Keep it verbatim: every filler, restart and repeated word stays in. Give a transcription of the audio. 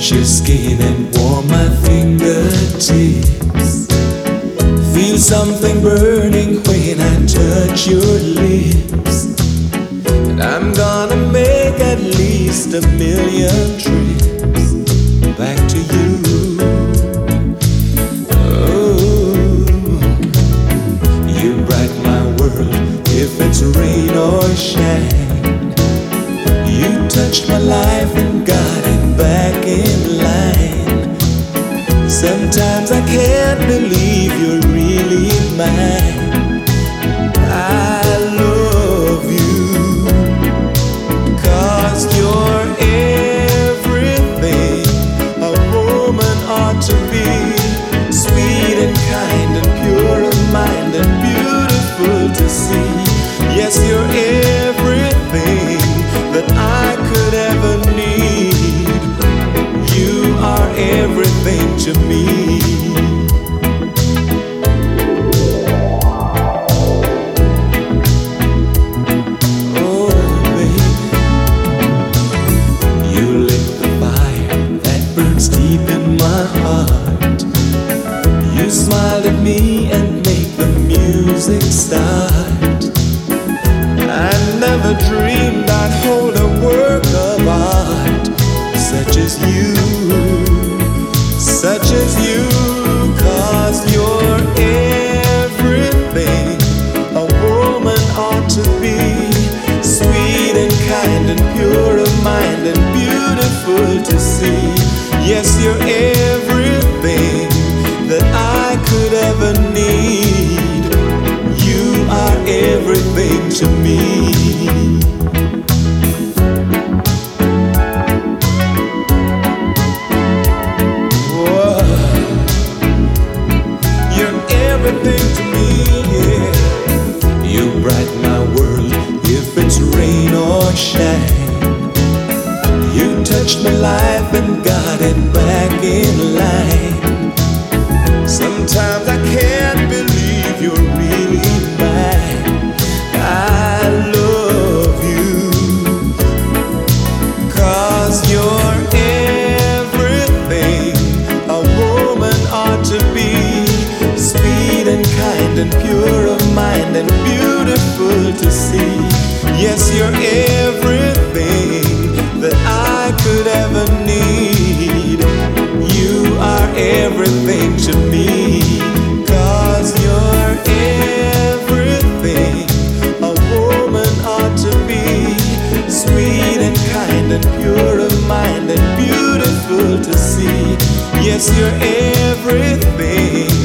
touch your skin and warm my fingertips. Feel something burning when I touch your lips. And I'm gonna make at least a million trips back to you. Oh, you brighten my world if it's rain or shine. You touched my life and got it back in line. Sometimes I can't believe you're really mine. I love you, 'cause you're everything a woman ought to be. Sweet and kind and pure of mind and beautiful to see. Yes, you're everything that I could ever need. You are everything to me. Oh, baby, you lit the fire that burns deep in my heart. You smiled at me and made the music start. I never dreamed I'd hold a work of art such as you, such as you, 'cause you're everything a woman ought to be. Sweet and kind and pure of mind and beautiful to see. Yes, you're everything that I could ever need. You are everything to me. Whoa. You're everything to me, yeah. You brighten my world if it's rain or shine. You touched my life and got it back in line. Sometimes I can't believe you're really mine. I love you, 'cause you're everything a woman ought to be. Sweet and kind and pure of mind and beautiful to see. Yes, you're everything that I could ever need. You are everything to me, 'cause you're everything a woman ought to be. Sweet and kind and pure of mind and beautiful to see. Yes, you're everything